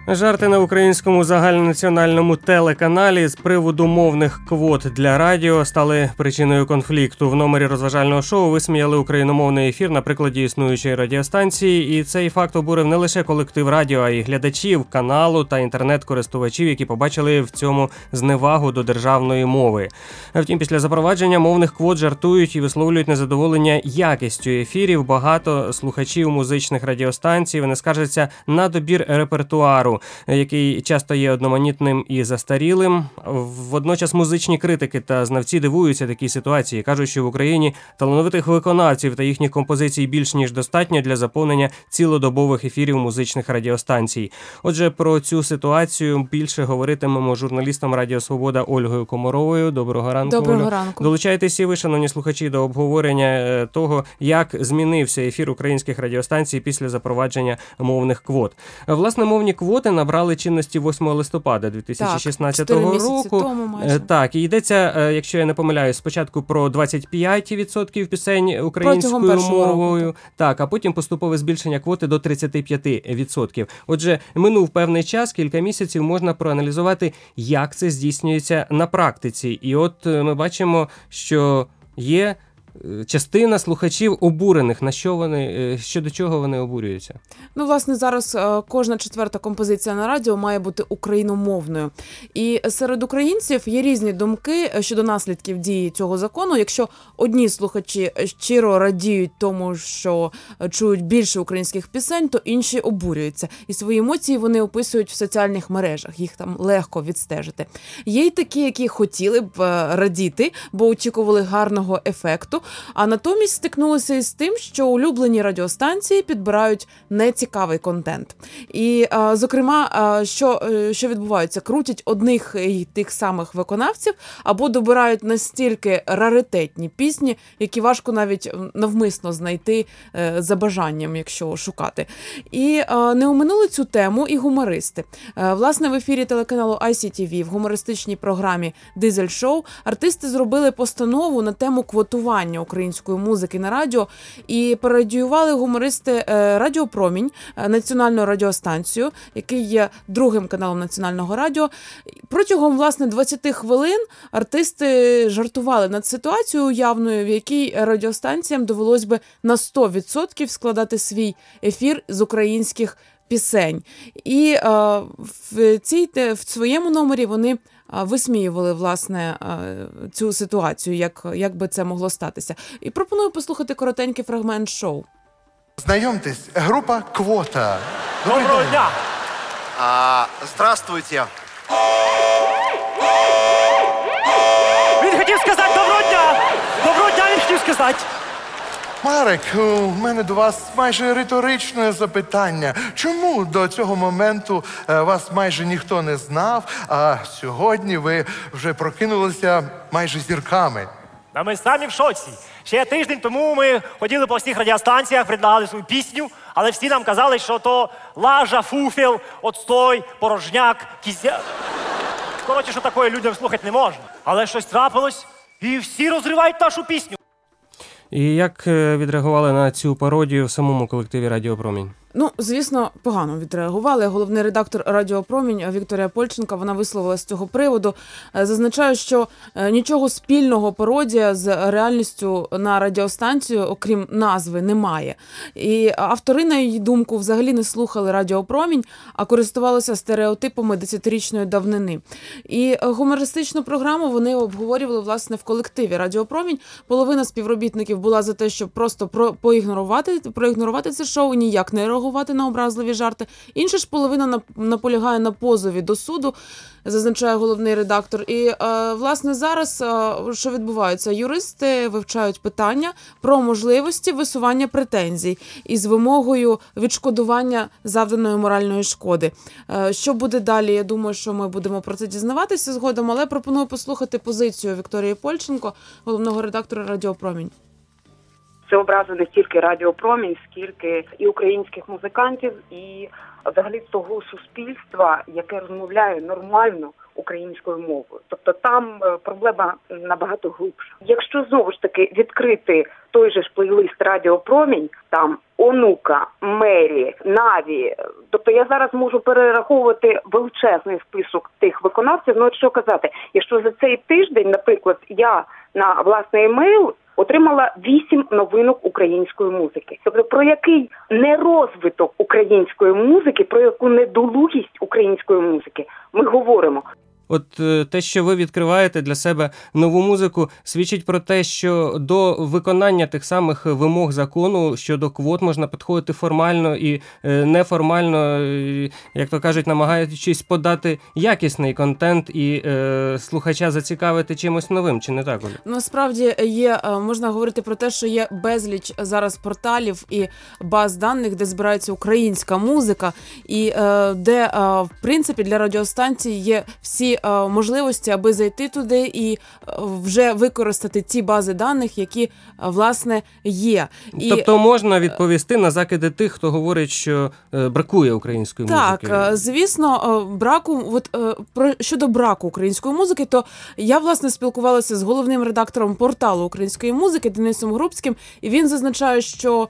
Жарти на українському загальнонаціональному телеканалі з приводу мовних квот для радіо стали причиною конфлікту. В номері розважального шоу висміяли україномовний ефір на прикладі існуючої радіостанції, і цей факт обурив не лише колектив радіо, а й глядачів каналу та інтернет-користувачів, які побачили в цьому зневагу до державної мови. Втім, після запровадження мовних квот жартують і висловлюють незадоволення якістю ефірів. Багато слухачів музичних радіостанцій, вони скаржаться на добір репертуару, який часто є одноманітним і застарілим. Водночас музичні критики та знавці дивуються такій ситуації. Кажуть, що в Україні талановитих виконавців та їхніх композицій більш ніж достатньо для заповнення цілодобових ефірів музичних радіостанцій. Отже, про цю ситуацію більше говоритимемо з журналістом Радіо Свобода Ольгою Комаровою. Доброго ранку. Доброго ранку. Долучайтеся і ви, шановні слухачі, до обговорення того, як змінився ефір українських радіостанцій після запровадження мовних квот. Власне, мовні квоти набрали чинності 8 листопада 2016 року. Тому майже. Так, і йдеться, якщо я не помиляюсь, спочатку про 25% пісень українською мовою. Так, а потім поступове збільшення квоти до 35%. Отже, минув певний час, кілька місяців, можна проаналізувати, як це здійснюється на практиці. І от ми бачимо, що є частина слухачів обурених. На що вони, щодо чого вони обурюються? Ну, власне, зараз кожна четверта композиція на радіо має бути україномовною. І серед українців є різні думки щодо наслідків дії цього закону. Якщо одні слухачі щиро радіють тому, що чують більше українських пісень, то інші обурюються. І свої емоції вони описують в соціальних мережах. Їх там легко відстежити. Є й такі, які хотіли б радіти, бо очікували гарного ефекту, а натомість стикнулися із тим, що улюблені радіостанції підбирають нецікавий контент. І, зокрема, що відбувається? Крутять одних і тих самих виконавців або добирають настільки раритетні пісні, які важко навіть навмисно знайти за бажанням, якщо шукати. І не оминули цю тему і гумористи. Власне, в ефірі телеканалу ICTV в гумористичній програмі «Дизель Шоу» артисти зробили постанову на тему квотування української музики на радіо і пародіювали гумористи Радіо Промінь, національну радіостанцію, який є другим каналом національного радіо. Протягом, власне, 20 хвилин артисти жартували над ситуацією уявною, в якій радіостанціям довелось би на 100% складати свій ефір з українських пісень. І в своєму номері вони висміювали, власне, цю ситуацію, як би це могло статися. І пропоную послухати коротенький фрагмент шоу. Знайомтесь, група «Квота». Доброго дня! Здравствуйте. Він хотів сказати доброго дня! Доброго дня він хотів сказати! Марек, у мене до вас майже риторичне запитання. Чому до цього моменту вас майже ніхто не знав, а сьогодні ви вже прокинулися майже зірками? А ми самі в шоці. Ще тиждень тому ми ходили по всіх радіостанціях, предлагали свою пісню, але всі нам казали, що то лажа, фуфел, отстой, порожняк, кізя. Коротше, що такое людям слухати не можна. Але щось трапилось, і всі розривають нашу пісню. І як відреагували на цю пародію в самому колективі Радіо Промінь? Ну, звісно, погано відреагували. Головний редактор Радіо Промінь Вікторія Польченка, вона висловилася з цього приводу. Зазначає, що нічого спільного пародія з реальністю на радіостанцію, окрім назви, немає. І автори, на її думку, взагалі не слухали Радіо Промінь, а користувалися стереотипами 10-річної давнини. І гумористичну програму вони обговорювали, власне, в колективі Радіо Промінь. Половина співробітників була за те, щоб просто проігнорувати це шоу, ніяк не реагувати на образливі жарти. Інша ж половина наполягає на позові до суду, зазначає головний редактор. І, власне, зараз що відбувається? Юристи вивчають питання про можливості висування претензій із вимогою відшкодування завданої моральної шкоди. Що буде далі? Я думаю, що ми будемо про це дізнаватися згодом, але пропоную послухати позицію Вікторії Польченко, головного редактора Радіо Промінь. Це образа не стільки Радіо Промінь, скільки і українських музикантів, і взагалі того суспільства, яке розмовляє нормально українською мовою. Тобто там проблема набагато глибша. Якщо знову ж таки відкрити той же ж плейлист Радіо Промінь, там Онука, Мері, Наві, тобто я зараз можу перераховувати величезний список тих виконавців. Ну, от що казати, якщо за цей тиждень, наприклад, я на власний емейл отримала 8 новинок української музики. Тобто про який нерозвиток української музики, про яку недолугість української музики ми говоримо. От те, що ви відкриваєте для себе нову музику, свідчить про те, що до виконання тих самих вимог закону щодо квот можна підходити формально і неформально, як то кажуть, намагаючись подати якісний контент і слухача зацікавити чимось новим, чи не так, Оля? Насправді є, можна говорити про те, що є безліч зараз порталів і баз даних, де збирається українська музика, і де, в принципі, для радіостанцій є всі можливості, аби зайти туди і вже використати ті бази даних, які, власне, є. Тобто можна відповісти на закиди тих, хто говорить, що бракує української музики? Так, звісно, щодо браку української музики, то я, власне, спілкувалася з головним редактором порталу української музики Денисом Грубським, і він зазначає, що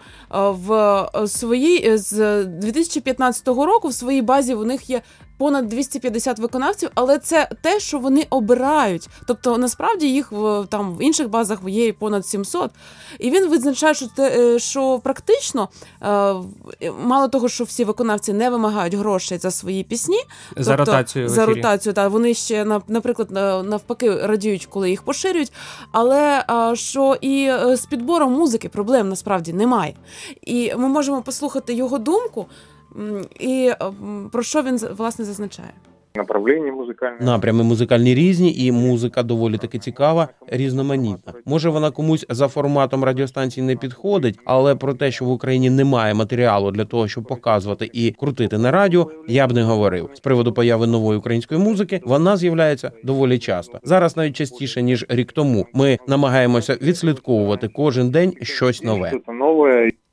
з 2015 року в своїй базі у них є понад 250 виконавців, але це те, що вони обирають. Тобто, насправді, їх в інших базах є понад 700. І він відзначає, що практично, мало того, що всі виконавці не вимагають грошей за свої пісні, за ротацію в ефірі. Та вони ще, наприклад, навпаки, радіють, коли їх поширюють, але що і з підбором музики проблем насправді немає. І ми можемо послухати його думку, і про що він, власне, зазначає. Напрями музикальні різні, і музика доволі таки цікава, різноманітна. Може, вона комусь за форматом радіостанцій не підходить, але про те, що в Україні немає матеріалу для того, щоб показувати і крутити на радіо, я б не говорив. З приводу появи нової української музики, вона з'являється доволі часто. Зараз навіть частіше, ніж рік тому. Ми намагаємося відслідковувати кожен день щось нове.